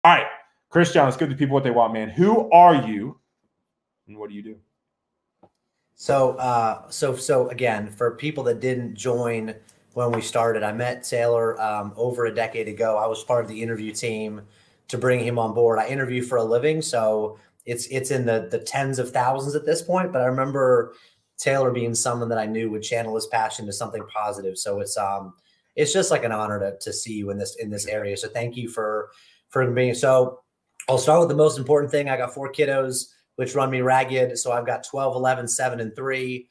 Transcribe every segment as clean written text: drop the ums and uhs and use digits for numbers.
All right, Christian, let's give the people what they want, man. Who are you and what do you do? So again, for people that didn't join when we started, I met Taylor over a decade ago. I was part of the interview team to bring him on board. I interview for a living, so it's in the tens of thousands at this point. But I remember Taylor being someone that I knew would channel his passion to something positive. So it's just like an honor to see you in this area. So thank you for being. So I'll start with the most important thing. I got 4 kiddos, which run me ragged. So I've got 12, 11, 7, and 3,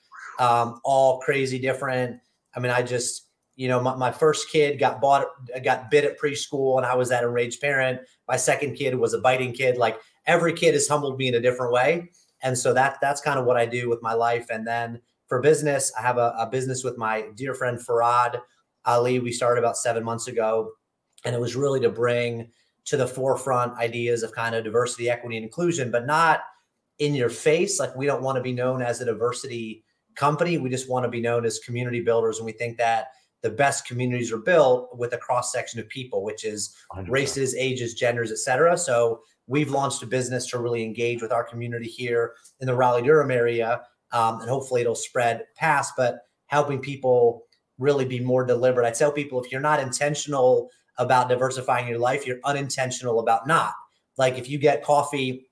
all crazy different. I mean, I just, my first kid got bit at preschool, and I was that enraged parent. My second kid was a biting kid. Like, every kid has humbled me in a different way. And so that's kind of what I do with my life. And then for business, I have a business with my dear friend, Farad Ali. We started about 7 months ago, and it was really to bring to the forefront ideas of kind of diversity, equity, and inclusion, but not in your face. Like, we don't want to be known as a diversity company. We just want to be known as community builders. And we think that the best communities are built with a cross section of people, which is 100%. Races, ages, genders, et cetera. So we've launched a business to really engage with our community here in the Raleigh-Durham area. And hopefully it'll spread past, but helping people really be more deliberate. I tell people, if you're not intentional about diversifying your life, you're unintentional about not. Like, if you get coffee,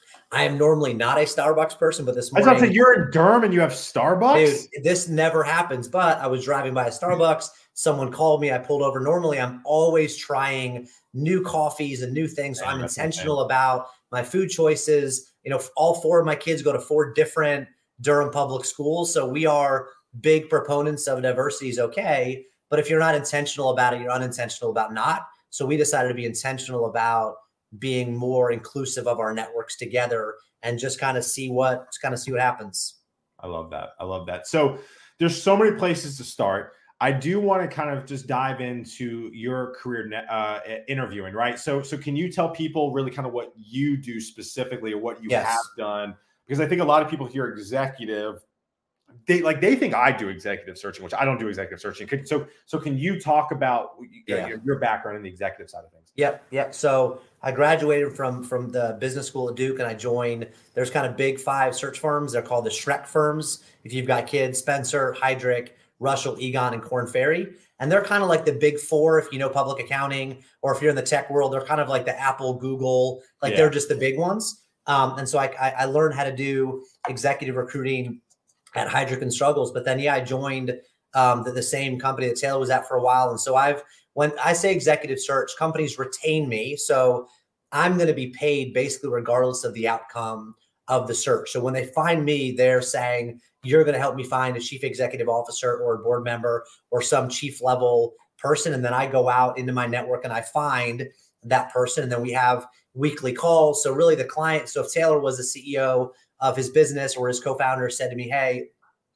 I am normally not a Starbucks person, but this morning— I was about to say, you're in Durham and you have Starbucks? Dude, this never happens, but I was driving by a Starbucks. Someone called me. I pulled over. Normally, I'm always trying new coffees and new things. So I'm intentional about my food choices. All 4 of my kids go to 4 different Durham public schools. So we are big proponents of diversity is okay. But if you're not intentional about it, you're unintentional about not. So we decided to be intentional about being more inclusive of our networks together and just kind of see what happens. I love that. So there's so many places to start. I do want to kind of just dive into your career interviewing, right? So can you tell people really kind of what you do specifically, or what you have done? Because I think a lot of people hear executive, they think I do executive searching, which I don't do executive searching. So can you talk about your background in the executive side of things? Yep. So I graduated from the business school at Duke, and I joined, there's kind of big 5 search firms. They're called the Shrek firms. If you've got kids, Spencer, Heidrick, Russell, Egon, and Korn Ferry. And they're kind of like the big 4, if you know public accounting, or if you're in the tech world, they're kind of like the Apple, Google, they're just the big ones. And so I learned how to do executive recruiting at Heidrick and Struggles. But then, I joined the same company that Taylor was at for a while. And so when I say executive search, companies retain me. So I'm going to be paid basically regardless of the outcome of the search. So when they find me, they're saying, you're going to help me find a chief executive officer or a board member or some chief level person. And then I go out into my network and I find that person. And then we have weekly calls. So really the client, so if Taylor was the CEO of his business, or his co-founder said to me, hey,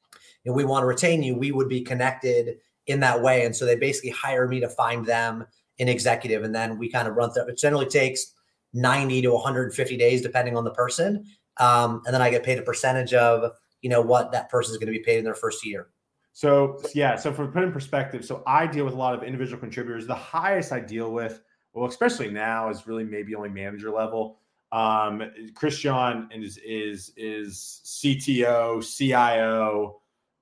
we want to retain you, we would be connected in that way. And so they basically hire me to find them an executive. And then we kind of run through. It generally takes 90 to 150 days, depending on the person. And then I get paid a percentage of, what that person is going to be paid in their first year. So for put in perspective, so I deal with a lot of individual contributors. The highest I deal with, well, especially now, is really maybe only manager level. Christian is CTO, CIO,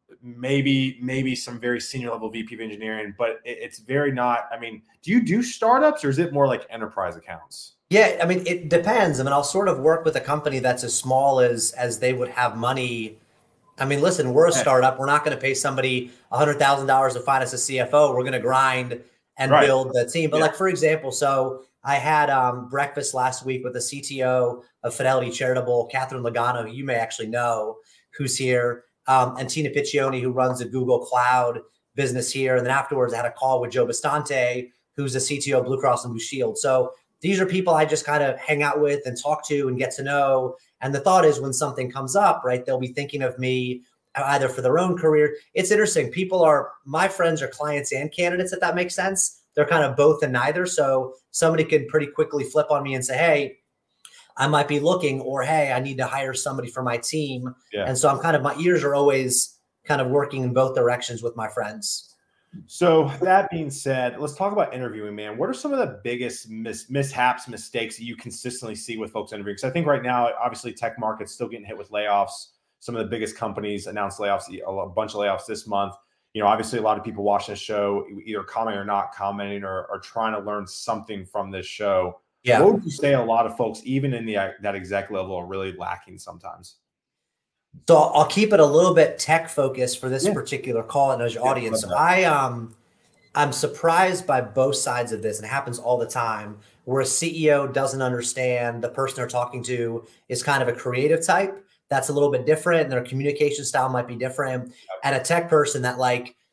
maybe some very senior level VP of engineering, but it's very not. I mean, do you do startups, or is it more like enterprise accounts? Yeah, I mean, it depends. I mean, I'll sort of work with a company that's as small as they would have money. I mean, listen, we're a startup. We're not going to pay somebody $100,000 to find us a CFO. We're going to grind and build the team. But like, for example, so I had breakfast last week with the CTO of Fidelity Charitable, Catherine Logano, who you may actually know, who's here, and Tina Piccioni, who runs the Google Cloud business here. And then afterwards, I had a call with Joe Bastante, who's the CTO of Blue Cross and Blue Shield. So these are people I just kind of hang out with and talk to and get to know. And the thought is, when something comes up, right, they'll be thinking of me either for their own career. It's interesting. My friends are clients and candidates, if that makes sense. They're kind of both and neither. So somebody can pretty quickly flip on me and say, hey, I might be looking, or, hey, I need to hire somebody for my team. Yeah. And so my ears are always kind of working in both directions with my friends. So that being said, let's talk about interviewing, man. What are some of the biggest mishaps, mistakes that you consistently see with folks interviewing? Because I think right now, obviously, tech market's still getting hit with layoffs. Some of the biggest companies announced layoffs, a bunch of layoffs this month. Obviously, a lot of people watching the show, either commenting or not commenting, or trying to learn something from this show. Yeah. What would you say a lot of folks, even in that exec level, are really lacking sometimes? So I'll keep it a little bit tech focused for this particular call and as your audience. So I'm surprised by both sides of this, and it happens all the time, where a CEO doesn't understand the person they're talking to is kind of a creative type. That's a little bit different, and their communication style might be different. And a tech person that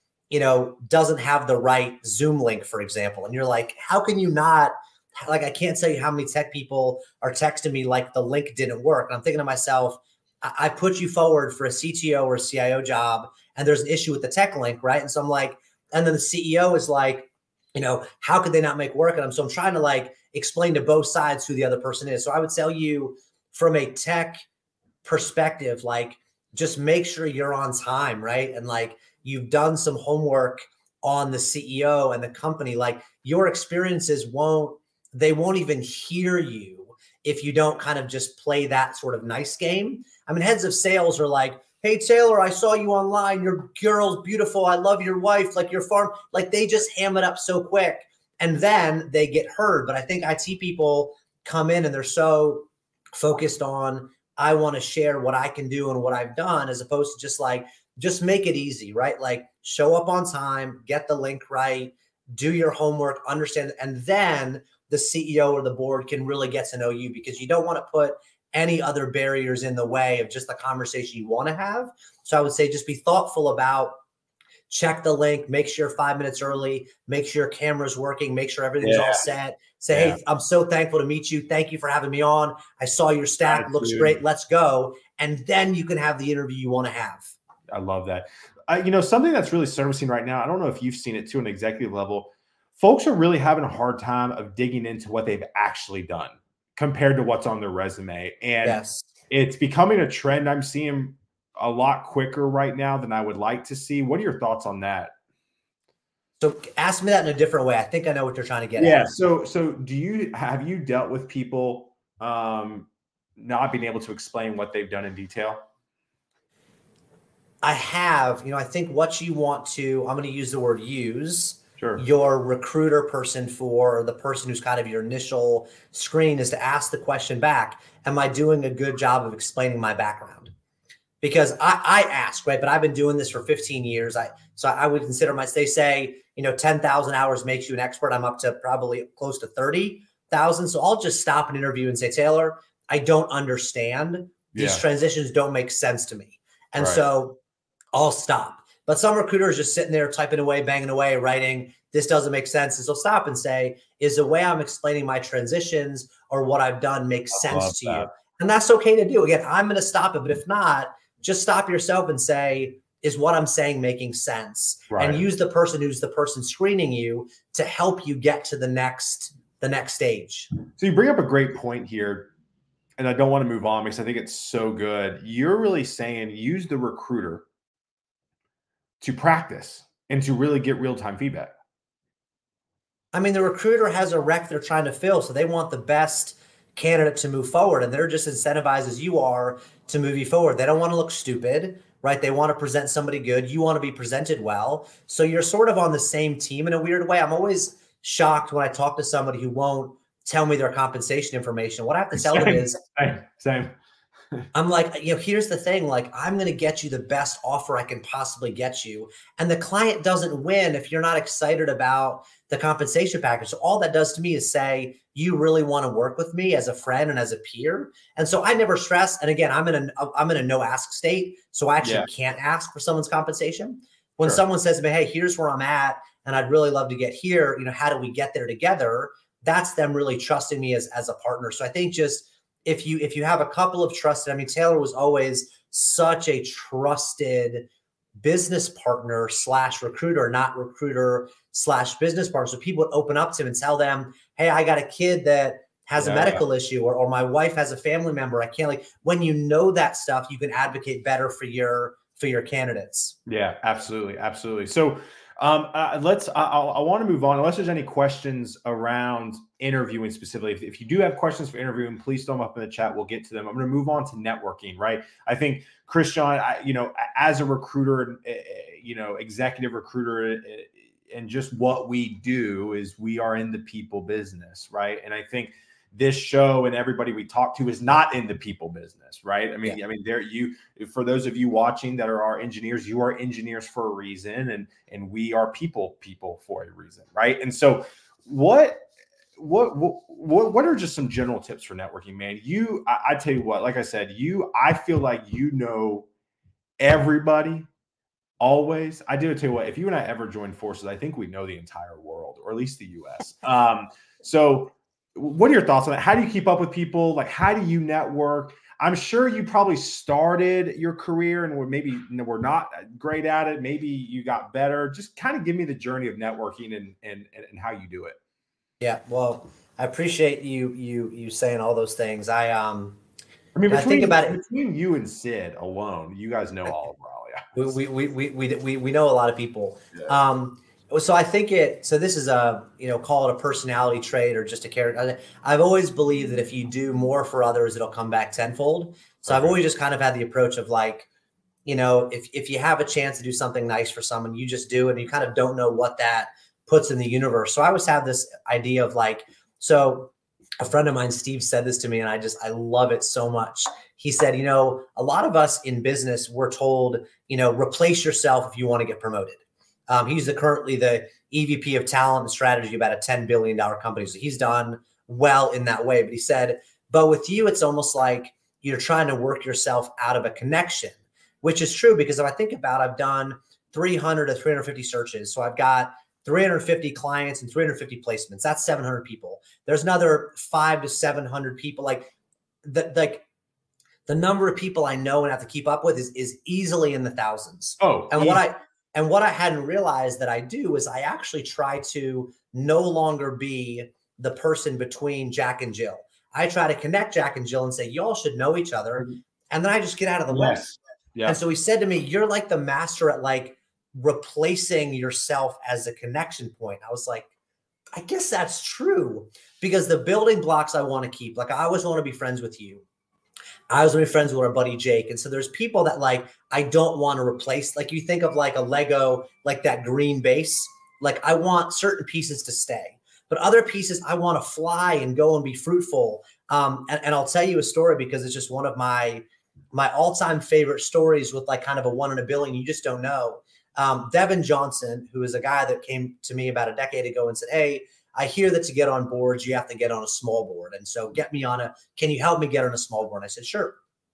doesn't have the right Zoom link, for example. And you're like, how can you not? Like, I can't tell you how many tech people are texting me like the link didn't work. And I'm thinking to myself, I put you forward for a CTO or a CIO job, and there's an issue with the tech link, right? And so I'm like, and then the CEO is like, how could they not make work? And I'm trying to explain to both sides who the other person is. So I would tell you from a tech perspective, just make sure you're on time, right? And you've done some homework on the CEO and the company. Your experiences won't even hear you if you don't kind of just play that sort of nice game. I mean, heads of sales are like, hey, Taylor, I saw you online. Your girl's beautiful. I love your wife, your farm. They just ham it up so quick, and then they get heard. But I think IT people come in and they're so focused on, I want to share what I can do and what I've done, as opposed to just make it easy, right? Show up on time, get the link right, do your homework, understand, and then the CEO or the board can really get to know you, because you don't want to put any other barriers in the way of just the conversation you want to have. So I would say just be thoughtful about, check the link, make sure 5 minutes early, make sure your camera's working, make sure everything's all set. Say, hey, I'm so thankful to meet you. Thank you for having me on. I saw your stack, looks great. Let's go. And then you can have the interview you want to have. I love that. Something that's really servicing right now, I don't know if you've seen it too, an executive level, folks are really having a hard time of digging into what they've actually done compared to what's on their resume. And it's becoming a trend I'm seeing a lot quicker right now than I would like to see. What are your thoughts on that? So ask me that in a different way. I think I know what you're trying to get at. Yeah. So have you dealt with people not being able to explain what they've done in detail? I have. I think what you want to, I'm going to use the word use, Sure. Your recruiter person for, or the person who's kind of your initial screen, is to ask the question back, am I doing a good job of explaining my background? Because I ask, right? But I've been doing this for 15 years. So I would consider they say, 10,000 hours makes you an expert. I'm up to probably close to 30,000. So I'll just stop an interview and say, Taylor, I don't understand. These transitions don't make sense to me. And so I'll stop. But some recruiters just sitting there typing away, banging away, writing, this doesn't make sense. And so stop and say, is the way I'm explaining my transitions or what I've done make sense to you? And that's okay to do. Again, I'm going to stop it. But if not, just stop yourself and say, is what I'm saying making sense? Right. And use the person who's the person screening you to help you get to the next stage. So you bring up a great point here, and I don't want to move on because I think it's so good. You're really saying use the recruiter to practice and to really get real-time feedback. I mean, the recruiter has a rec they're trying to fill, so they want the best candidate to move forward, and they're just incentivized as you are to move you forward. They don't want to look stupid, right? They want to present somebody good. You want to be presented well. So you're sort of on the same team in a weird way. I'm always shocked when I talk to somebody who won't tell me their compensation information. What I have to tell them is, same. I'm like, here's the thing, I'm going to get you the best offer I can possibly get you. And the client doesn't win if you're not excited about the compensation package. So all that does to me is say, you really want to work with me as a friend and as a peer. And so I never stress. And again, I'm in a no ask state. So I actually can't ask for someone's compensation. When someone says to me, hey, here's where I'm at, and I'd really love to get here, how do we get there together? That's them really trusting me as a partner. So I think just, if you have a couple of trusted, Taylor was always such a trusted business partner / recruiter, not recruiter / business partner. So people would open up to him and tell them, hey, I got a kid that has a medical issue, or my wife has a family member. I can't, when you know that stuff, you can advocate better for your candidates. Yeah, absolutely. Absolutely. So I want to move on unless there's any questions around interviewing specifically. If you do have questions for interviewing, please throw them up in the chat. We'll get to them. I'm going to move on to networking, right? I think Christian, as a recruiter, executive recruiter, and just what we do is we are in the people business, right? And I think this show and everybody we talk to is not in the people business, right? I mean, for those of you watching that are our engineers, you are engineers for a reason, and we are people for a reason, right? And so, what are just some general tips for networking, man? I tell you what, like I said, I feel like you know everybody always. I do tell you what, if you and I ever join forces, I think we know the entire world, or at least the U.S. So. What are your thoughts on that? How do you keep up with people? Like, how do you network? I'm sure you probably started your career and we're not great at it. Maybe you got better. Just kind of give me the journey of networking and how you do it. Yeah, well, I appreciate you saying all those things. I mean, between you and Sid alone, you guys know all of Raleigh. We know a lot of people. Yeah. So I think this is call it a personality trait or just a character. I've always believed that if you do more for others, it'll come back tenfold. So I've always just kind of had the approach of like, if you have a chance to do something nice for someone, you just do it, and you kind of don't know what that puts in the universe. So I always have this idea of like, so a friend of mine, Steve, said this to me, and I love it so much. He said, a lot of us in business, we're told, replace yourself if you want to get promoted. He's currently the EVP of talent and strategy about a $10 billion company. So he's done well in that way. But he said, but with you, it's almost like you're trying to work yourself out of a connection, which is true, because if I think about it, I've done 300 to 350 searches. So I've got 350 clients and 350 placements. That's 700 people. There's another 500 to 700 people. Like the number of people I know and have to keep up with is easily in the thousands. And what I hadn't realized that I do is I actually try to no longer be the person between Jack and Jill. I try to connect Jack and Jill and say, y'all should know each other. And then I just get out of the way. Yeah. And so he said to me, you're like the master at like replacing yourself as a connection point. I was like, I guess that's true, because the building blocks I want to keep, like I always want to be friends with you. I was with friends with our buddy Jake. And so there's people that like, I don't want to replace. Like you think of like a Lego, like that green base, like I want certain pieces to stay, but other pieces I want to fly and go and be fruitful. And I'll tell you a story because it's just one of my all-time favorite stories with like kind of a 1 in a billion. You just don't know. Devin Johnson, who is a guy that came to me about a decade ago and said, hey, I hear that to get on boards, you have to get on a small board. And so can you help me get on a small board? And I said, sure.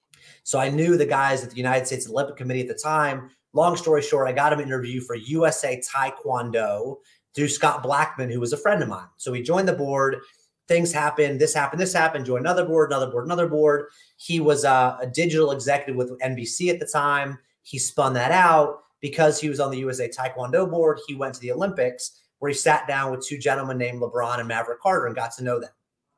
So I knew the guys at the United States Olympic Committee at the time. Long story short, I got him an interview for USA Taekwondo through Scott Blackman, who was a friend of mine. So he joined the board. Things happened. This happened. Joined another board. He was a digital executive with NBC at the time. He spun that out because he was on the USA Taekwondo board. He went to the Olympics, where he sat down with two gentlemen named LeBron and Maverick Carter and got to know them.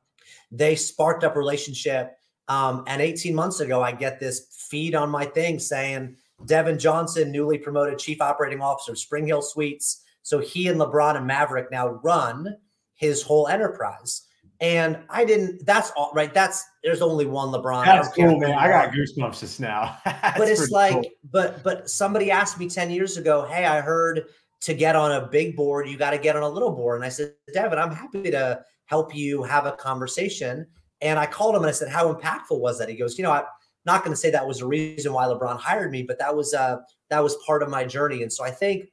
They sparked up a relationship. And 18 months ago, I get this feed on my thing saying, Devin Johnson, newly promoted Chief Operating Officer of Spring Hill Suites. So he and LeBron and Maverick now run his whole enterprise. And that's all right. There's only one LeBron. That's cool, man. I got goosebumps just now. But it's like, cool. but somebody asked me 10 years ago, hey, I heard to get on a big board, you got to get on a little board. And I said, Devin, I'm happy to help you have a conversation. And I called him and I said, how impactful was that? He goes, I'm not going to say that was the reason why LeBron hired me, but that was part of my journey. And so I think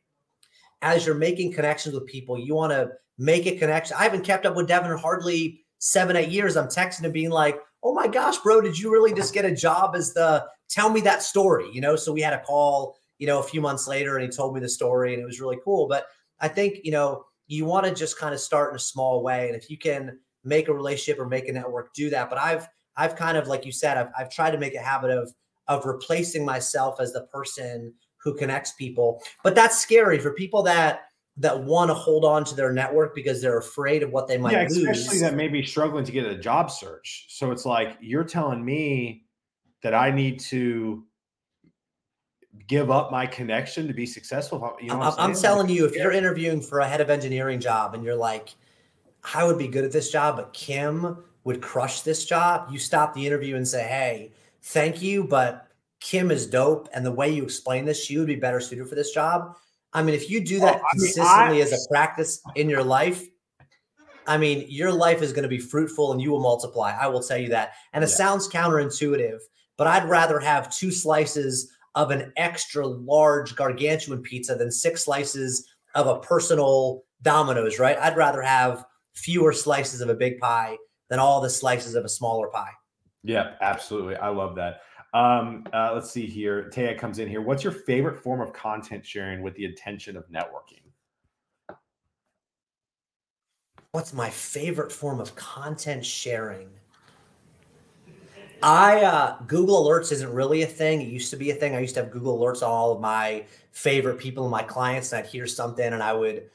as you're making connections with people, you want to make a connection. I haven't kept up with Devin in hardly 7-8 years. I'm texting him being like, oh my gosh, bro, did you really just get a job as tell me that story, So we had a call, a few months later, and he told me the story and it was really cool. But I think, you want to just kind of start in a small way. And if you can make a relationship or make a network, do that. But I've kind of, like you said, I've tried to make a habit of replacing myself as the person who connects people. But that's scary for people that want to hold on to their network because they're afraid of what they might lose. Especially that may be struggling to get a job search. So it's like, you're telling me that I need to give up my connection to be successful. You know what I'm telling you, if you're interviewing for a head of engineering job and you're like, I would be good at this job, but Kim would crush this job, you stop the interview and say, hey, thank you, but Kim is dope. And the way you explain this, she would be better suited for this job. I mean, if you do that consistently as a practice in your life, I mean, your life is going to be fruitful and you will multiply. I will tell you that. And it sounds counterintuitive, but I'd rather have 2 slices of an extra large gargantuan pizza than 6 slices of a personal Domino's, right? I'd rather have fewer slices of a big pie than all the slices of a smaller pie. Yeah, absolutely. I love that. Let's see here. Taya comes in here. What's your favorite form of content sharing with the intention of networking? What's my favorite form of content sharing? Google Alerts isn't really a thing. It used to be a thing. I used to have Google Alerts on all of my favorite people and my clients, and I'd hear something and I would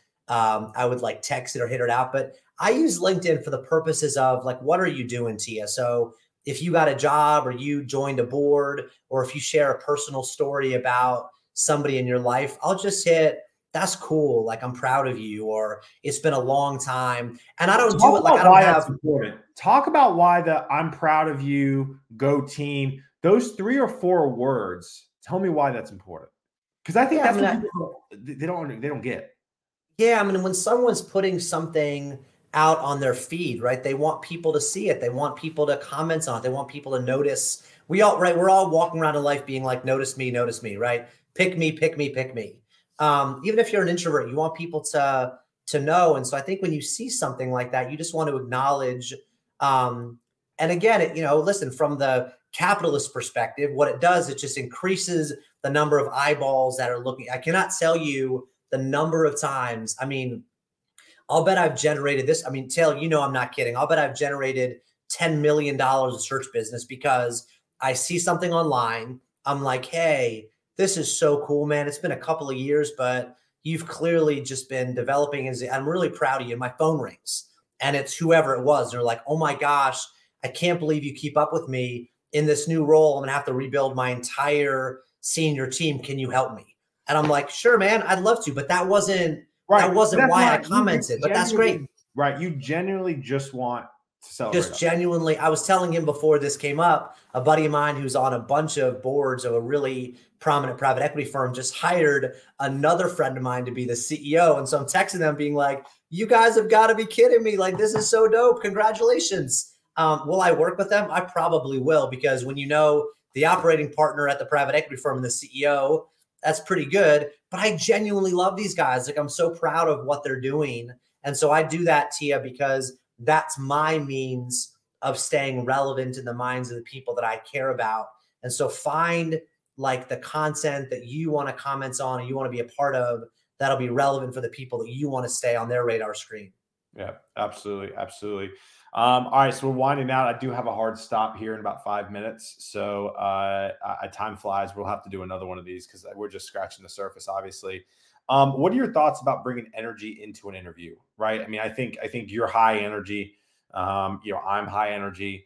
like text it or hit it out. But I use LinkedIn for the purposes of like, what are you doing, Tia? So if you got a job or you joined a board, or if you share a personal story about somebody in your life, I'll just hit, that's cool. Like, I'm proud of you, or it's been a long time. And I don't do it like I don't have. Important. Talk about why the I'm proud of you, go team, those 3 or 4 words. Tell me why that's important. Because I think that's what people, they don't get. Yeah, I mean, when someone's putting something out on their feed, right, they want people to see it. They want people to comment on it. They want people to notice. We're all walking around in life being like, notice me, right? Pick me, pick me, pick me. Even if you're an introvert, you want people to know. And so I think when you see something like that, you just want to acknowledge. And again, listen, from the capitalist perspective, what it does, it just increases the number of eyeballs that are looking. I cannot tell you the number of times. I mean, I'll bet I've generated this. I mean, Taylor, I'm not kidding. I'll bet I've generated $10 million of search business because I see something online. I'm like, hey, this is so cool, man. It's been a couple of years, but you've clearly just been developing. And I'm really proud of you. And my phone rings and it's whoever it was. They're like, oh my gosh, I can't believe you keep up with me in this new role. I'm going to have to rebuild my entire senior team. Can you help me? And I'm like, sure, man, I'd love to. But that wasn't why I commented. But that's great. Right. You genuinely just want to celebrate. Just genuinely. I was telling him before this came up, a buddy of mine who's on a bunch of boards of a really prominent private equity firm just hired another friend of mine to be the CEO. And so I'm texting them being like, you guys have got to be kidding me. Like, this is so dope. Congratulations. Will I work with them? I probably will, because when you know the operating partner at the private equity firm and the CEO, that's pretty good. But I genuinely love these guys. Like, I'm so proud of what they're doing. And so I do that, Tia, because that's my means of staying relevant in the minds of the people that I care about. And so find like the content that you want to comment on and you want to be a part of that'll be relevant for the people that you want to stay on their radar screen. Yeah, absolutely. Absolutely. All right. So we're winding out. I do have a hard stop here in about 5 minutes. So time flies. We'll have to do another one of these because we're just scratching the surface, obviously. What are your thoughts about bringing energy into an interview? Right. I mean, I think you're high energy. I'm high energy.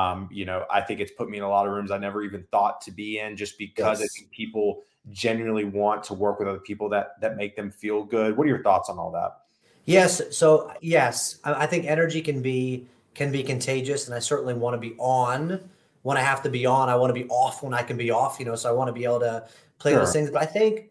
I think it's put me in a lot of rooms I never even thought to be in, just because I think people genuinely want to work with other people that make them feel good. What are your thoughts on all that? Yes. So yes, I think energy can be contagious, and I certainly want to be on when I have to be on. I want to be off when I can be off, so I want to be able to play those things. But I think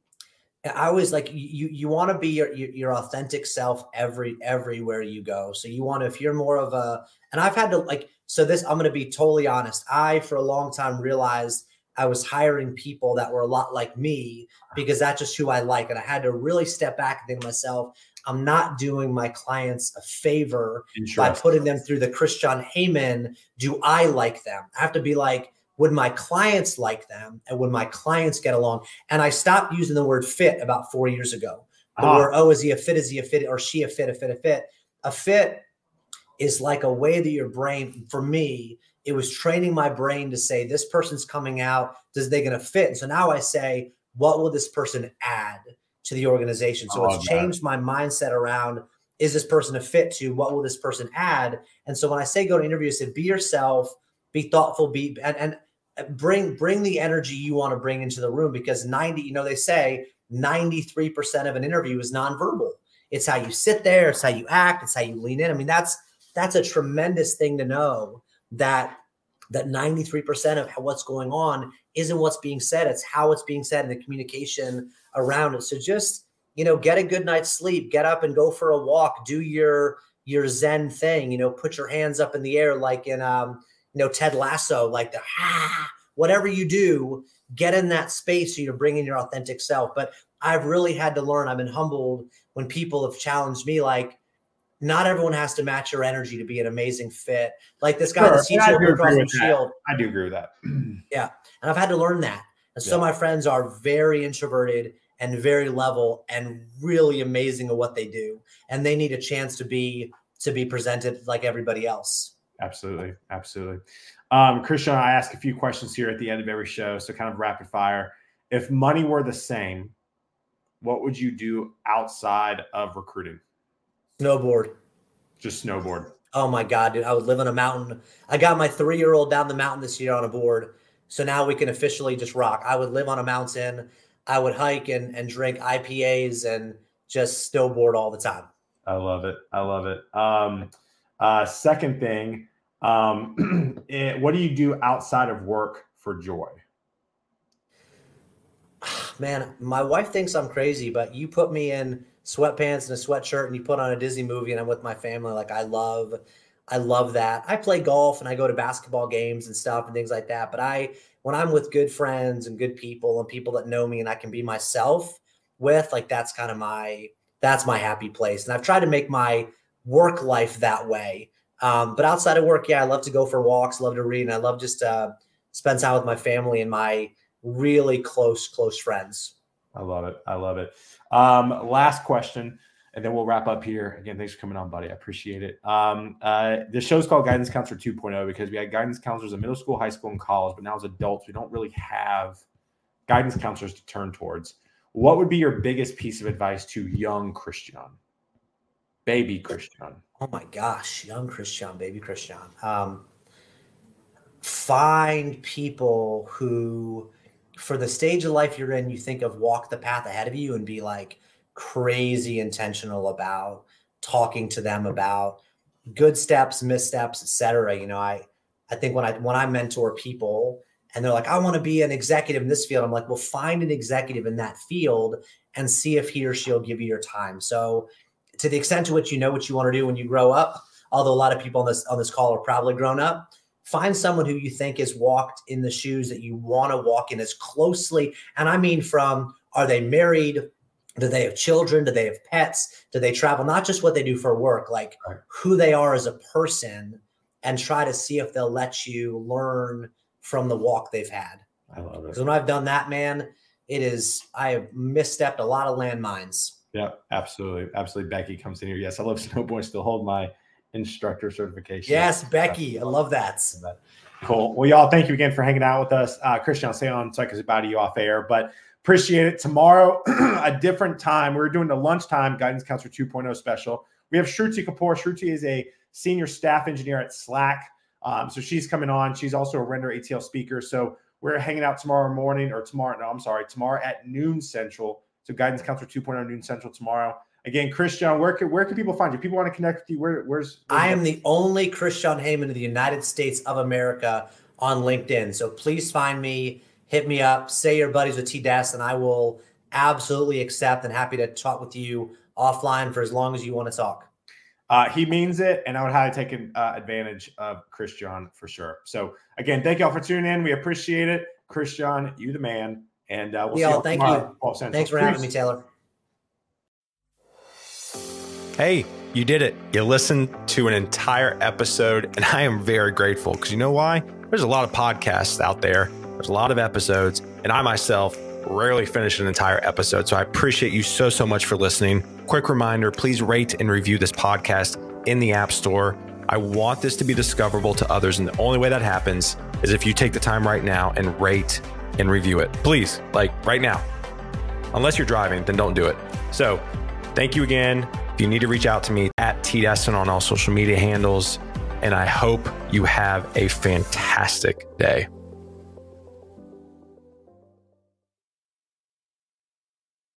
I always like you want to be your authentic self everywhere you go. So you want to, if you're more of a, and I've had to I'm going to be totally honest. I, for a long time, realized I was hiring people that were a lot like me because that's just who I like. And I had to really step back and think to myself, I'm not doing my clients a favor by putting them through the Christian Heyman. Do I like them? I have to be like, would my clients like them? And would my clients get along? And I stopped using the word fit about 4 years ago. The word, is he a fit? Is he a fit? Or she a fit? A fit is like a way that your brain, for me, it was training my brain to say, this person's coming out. Is they going to fit? And so now I say, what will this person add to the organization? So it's changed my mindset around, is this person a fit to, what will this person add? And so when I say go to interview, I said, be yourself, be thoughtful, and bring the energy you want to bring into the room, because they say 93% of an interview is nonverbal. It's how you sit there, it's how you act, it's how you lean in. I mean, that's a tremendous thing to know, that 93% of what's going on isn't what's being said, it's how it's being said and the communication around it. So just, get a good night's sleep, get up and go for a walk, do your Zen thing, put your hands up in the air like in Ted Lasso, like whatever you do, get in that space so you're bringing your authentic self. But I've really had to learn, I've been humbled when people have challenged me, like, not everyone has to match your energy to be an amazing fit. Like this guy that sees you across the shield. I do agree with that. Yeah. And I've had to learn that. And so my friends are very introverted and very level and really amazing at what they do. And they need a chance to be presented like everybody else. Absolutely. Absolutely. Christian, I ask a few questions here at the end of every show. So kind of rapid fire. If money were the same, what would you do outside of recruiting? Snowboard. Just snowboard. Oh my God, dude. I would live on a mountain. I got my 3-year-old down the mountain this year on a board. So now we can officially just rock. I would live on a mountain. I would hike and drink IPAs and just snowboard all the time. I love it. I love it. Second thing, what do you do outside of work for joy? Man, my wife thinks I'm crazy, but you put me in sweatpants and a sweatshirt and you put on a Disney movie and I'm with my family. Like I love that. I play golf and I go to basketball games and stuff and things like that. But when I'm with good friends and good people and people that know me and I can be myself with, like, that's kind of that's my happy place. And I've tried to make my work life that way. But outside of work, I love to go for walks, love to read, and I love just spend time with my family and my really close friends. I love it. I love it. Last question, and then we'll wrap up here. Again, thanks for coming on, buddy. I appreciate it. The show's called Guidance Counselor 2.0 because we had guidance counselors in middle school, high school, and college, but now as adults, we don't really have guidance counselors to turn towards. What would be your biggest piece of advice to young Christian? Baby Christian. Oh my gosh, young Christian, baby Christian. Find people who, for the stage of life you're in, you think of walk the path ahead of you and be like crazy intentional about talking to them about good steps, missteps, etc. I think when I mentor people and they're like, I want to be an executive in this field, I'm like, well, find an executive in that field and see if he or she'll give you your time. So to the extent to which you know what you want to do when you grow up, although a lot of people on this call are probably grown up, find someone who you think has walked in the shoes that you want to walk in as closely. And I mean, from, are they married? Do they have children? Do they have pets? Do they travel? Not just what they do for work, like who they are as a person, and try to see if they'll let you learn from the walk they've had. I love it. Because when I've done that, man, I have misstepped a lot of landmines. Yeah, absolutely. Absolutely. Becky comes in here. Yes, I love snowboarding. Still hold my instructor certification. Yes, Becky. I love that. Cool. Well, y'all, thank you again for hanging out with us. Christian, I'll say on so I can say bye to you off air, but appreciate it. Tomorrow, a different time. We're doing the lunchtime Guidance Counselor 2.0 special. We have Shruti Kapoor. Shruti is a senior staff engineer at Slack. So she's coming on. She's also a Render ATL speaker. So we're hanging out tomorrow at noon Central. So Guidance Counselor 2.0 noon Central tomorrow. Again, Christian, where can people find you? People want to connect with you. Where's I am the only Christian Heyman in the United States of America on LinkedIn. So please find me, hit me up, say you're buddies with T-Des, and I will absolutely accept and happy to talk with you offline for as long as you want to talk. He means it, and I would highly take advantage of Christian for sure. So again, thank you all for tuning in. We appreciate it. Christian, you the man. And we'll see you all tomorrow. Thanks for having me, Taylor. Hey, you did it. You listened to an entire episode, and I am very grateful because you know why? There's a lot of podcasts out there. There's a lot of episodes, and I myself rarely finish an entire episode. So I appreciate you so much for listening. Quick reminder, please rate and review this podcast in the App Store. I want this to be discoverable to others, and the only way that happens is if you take the time right now and rate and review it. Please, like right now. Unless you're driving, then don't do it. So thank you again. If you need to reach out to me at T-Destin on all social media handles, and I hope you have a fantastic day.